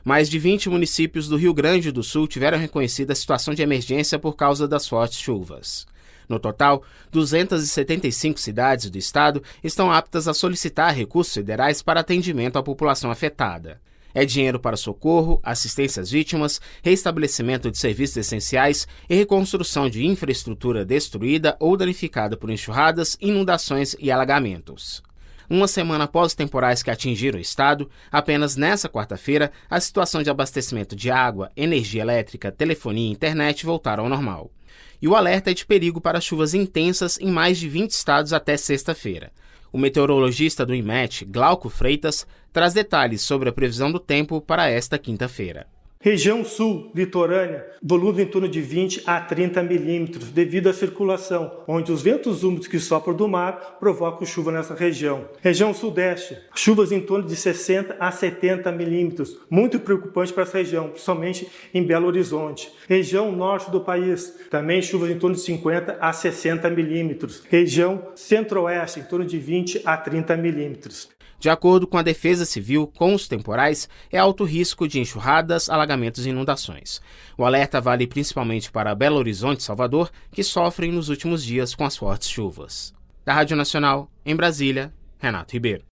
Mais de 20 municípios do Rio Grande do Sul tiveram reconhecida a situação de emergência por causa das fortes chuvas. No total, 275 cidades do estado estão aptas a solicitar recursos federais para atendimento à população afetada. É dinheiro para socorro, assistência às vítimas, reestabelecimento de serviços essenciais e reconstrução de infraestrutura destruída ou danificada por enxurradas, inundações e alagamentos. Uma semana após os temporais que atingiram o estado, apenas nessa quarta-feira, a situação de abastecimento de água, energia elétrica, telefonia e internet voltaram ao normal. E o alerta é de perigo para chuvas intensas em mais de 20 estados até sexta-feira. O meteorologista do IMET, Glauco Freitas, traz detalhes sobre a previsão do tempo para esta quinta-feira. Região sul, litorânea, volume em torno de 20 a 30 milímetros devido à circulação, onde os ventos úmidos que sopram do mar provocam chuva nessa região. Região sudeste, chuvas em torno de 60 a 70 milímetros, muito preocupante para essa região, principalmente em Belo Horizonte. Região norte do país, também chuvas em torno de 50 a 60 milímetros. Região centro-oeste, em torno de 20 a 30 milímetros. De acordo com a Defesa Civil, com os temporais, é alto risco de enxurradas, alagamentos e inundações. O alerta vale principalmente para Belo Horizonte e Salvador, que sofrem nos últimos dias com as fortes chuvas. Da Rádio Nacional, em Brasília, Renato Ribeiro.